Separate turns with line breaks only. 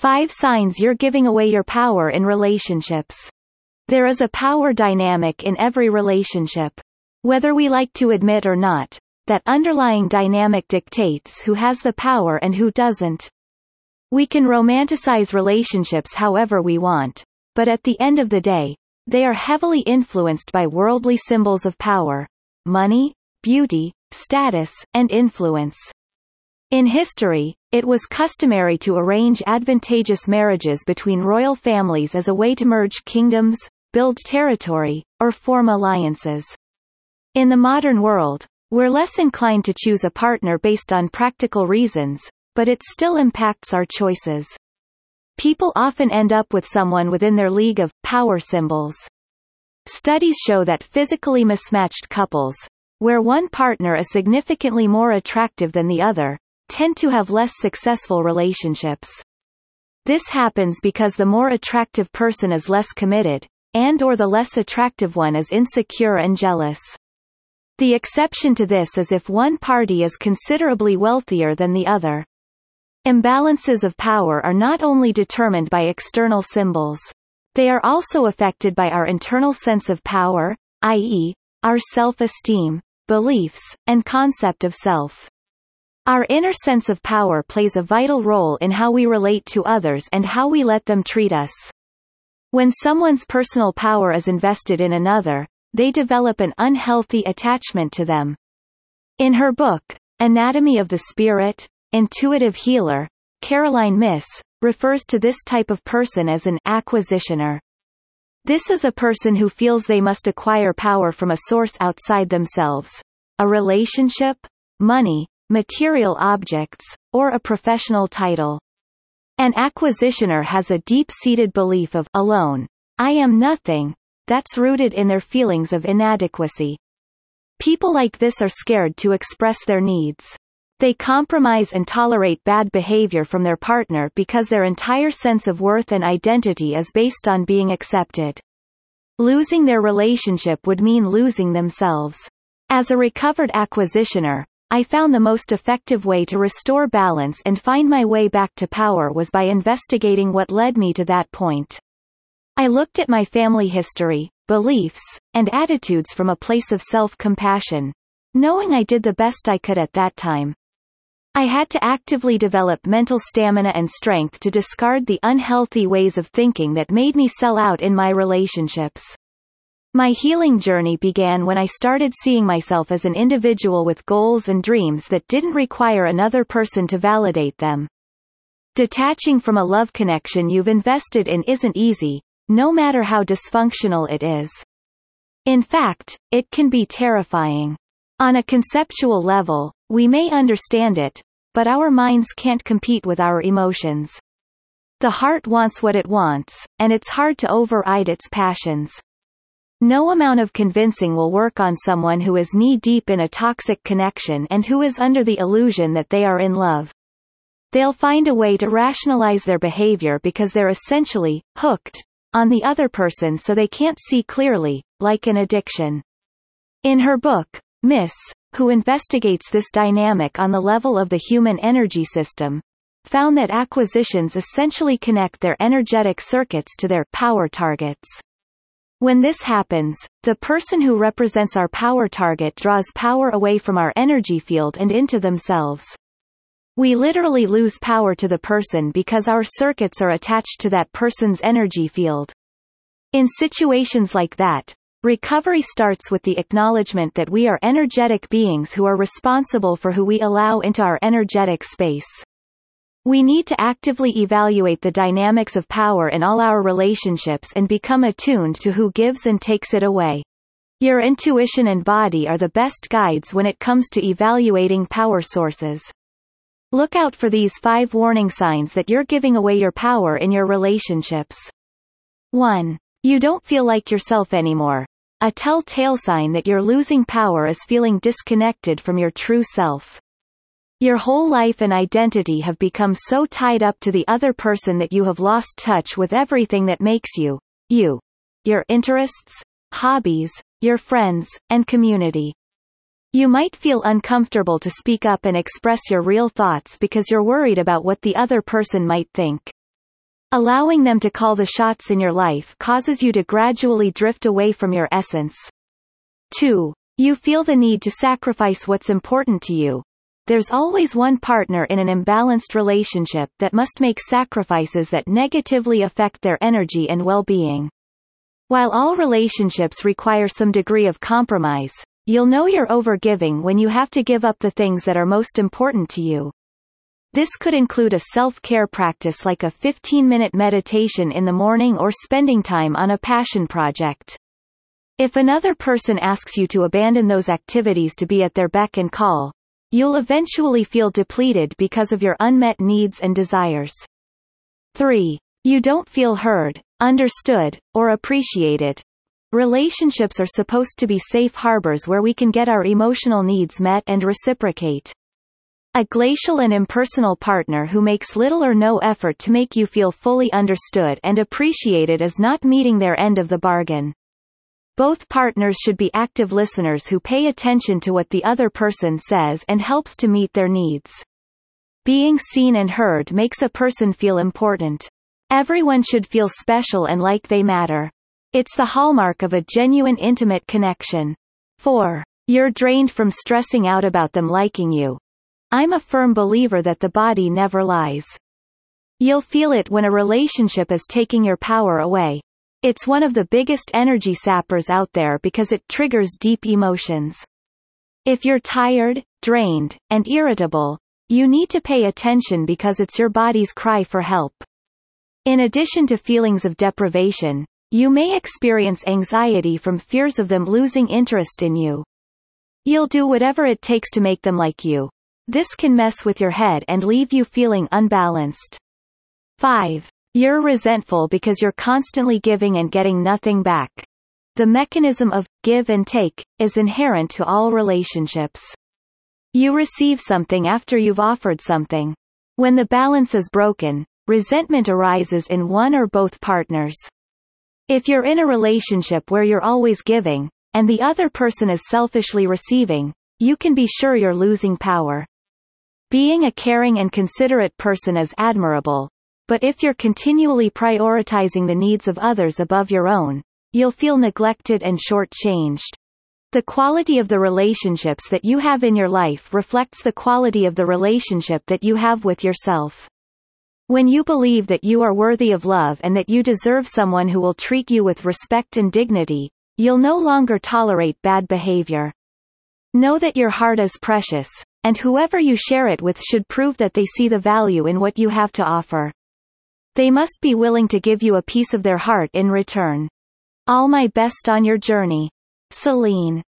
5 signs you're giving away your power in relationships. There is a power dynamic in every relationship. Whether we like to admit or not, that underlying dynamic dictates who has the power and who doesn't. We can romanticize relationships however we want, but at the end of the day, they are heavily influenced by worldly symbols of power: money, beauty, status, and influence. In history, it was customary to arrange advantageous marriages between royal families as a way to merge kingdoms, build territory, or form alliances. In the modern world, we're less inclined to choose a partner based on practical reasons, but it still impacts our choices. People often end up with someone within their league of power symbols. Studies show that physically mismatched couples, where one partner is significantly more attractive than the other, tend to have less successful relationships. This happens because the more attractive person is less committed, and/or the less attractive one is insecure and jealous. The exception to this is if one party is considerably wealthier than the other. Imbalances of power are not only determined by external symbols. They are also affected by our internal sense of power, i.e., our self-esteem, beliefs, and concept of self. Our inner sense of power plays a vital role in how we relate to others and how we let them treat us. When someone's personal power is invested in another, they develop an unhealthy attachment to them. In her book, Anatomy of the Spirit, Intuitive Healer, Caroline Myss refers to this type of person as an acquisitioner. This is a person who feels they must acquire power from a source outside themselves: a relationship, money, material objects, or a professional title. An acquisitioner has a deep-seated belief of alone, I am nothing, that's rooted in their feelings of inadequacy. People like this are scared to express their needs. They compromise and tolerate bad behavior from their partner because their entire sense of worth and identity is based on being accepted. Losing their relationship would mean losing themselves. As a recovered acquisitioner, I found the most effective way to restore balance and find my way back to power was by investigating what led me to that point. I looked at my family history, beliefs, and attitudes from a place of self-compassion, knowing I did the best I could at that time. I had to actively develop mental stamina and strength to discard the unhealthy ways of thinking that made me sell out in my relationships. My healing journey began when I started seeing myself as an individual with goals and dreams that didn't require another person to validate them. Detaching from a love connection you've invested in isn't easy, no matter how dysfunctional it is. In fact, it can be terrifying. On a conceptual level, we may understand it, but our minds can't compete with our emotions. The heart wants what it wants, and it's hard to override its passions. No amount of convincing will work on someone who is knee-deep in a toxic connection and who is under the illusion that they are in love. They'll find a way to rationalize their behavior because they're essentially hooked on the other person, so they can't see clearly, like an addiction. In her book, Myss, who investigates this dynamic on the level of the human energy system, found that acquisitions essentially connect their energetic circuits to their power targets. When this happens, the person who represents our power target draws power away from our energy field and into themselves. We literally lose power to the person because our circuits are attached to that person's energy field. In situations like that, recovery starts with the acknowledgement that we are energetic beings who are responsible for who we allow into our energetic space. We need to actively evaluate the dynamics of power in all our relationships and become attuned to who gives and takes it away. Your intuition and body are the best guides when it comes to evaluating power sources. Look out for these 5 warning signs that you're giving away your power in your relationships. 1. You don't feel like yourself anymore. A telltale sign that you're losing power is feeling disconnected from your true self. Your whole life and identity have become so tied up to the other person that you have lost touch with everything that makes you, you. Your interests, hobbies, your friends, and community. You might feel uncomfortable to speak up and express your real thoughts because you're worried about what the other person might think. Allowing them to call the shots in your life causes you to gradually drift away from your essence. 2. You feel the need to sacrifice what's important to you. There's always one partner in an imbalanced relationship that must make sacrifices that negatively affect their energy and well-being. While all relationships require some degree of compromise, you'll know you're overgiving when you have to give up the things that are most important to you. This could include a self-care practice like a 15-minute meditation in the morning or spending time on a passion project. If another person asks you to abandon those activities to be at their beck and call, you'll eventually feel depleted because of your unmet needs and desires. 3. You don't feel heard, understood, or appreciated. Relationships are supposed to be safe harbors where we can get our emotional needs met and reciprocate. A glacial and impersonal partner who makes little or no effort to make you feel fully understood and appreciated is not meeting their end of the bargain. Both partners should be active listeners who pay attention to what the other person says and helps to meet their needs. Being seen and heard makes a person feel important. Everyone should feel special and like they matter. It's the hallmark of a genuine intimate connection. 4. You're drained from stressing out about them liking you. I'm a firm believer that the body never lies. You'll feel it when a relationship is taking your power away. It's one of the biggest energy sappers out there because it triggers deep emotions. If you're tired, drained, and irritable, you need to pay attention because it's your body's cry for help. In addition to feelings of deprivation, you may experience anxiety from fears of them losing interest in you. You'll do whatever it takes to make them like you. This can mess with your head and leave you feeling unbalanced. 5. You're resentful because you're constantly giving and getting nothing back. The mechanism of give and take is inherent to all relationships. You receive something after you've offered something. When the balance is broken, resentment arises in one or both partners. If you're in a relationship where you're always giving, and the other person is selfishly receiving, you can be sure you're losing power. Being a caring and considerate person is admirable, but if you're continually prioritizing the needs of others above your own, you'll feel neglected and shortchanged. The quality of the relationships that you have in your life reflects the quality of the relationship that you have with yourself. When you believe that you are worthy of love and that you deserve someone who will treat you with respect and dignity, you'll no longer tolerate bad behavior. Know that your heart is precious, and whoever you share it with should prove that they see the value in what you have to offer. They must be willing to give you a piece of their heart in return. All my best on your journey. Celine.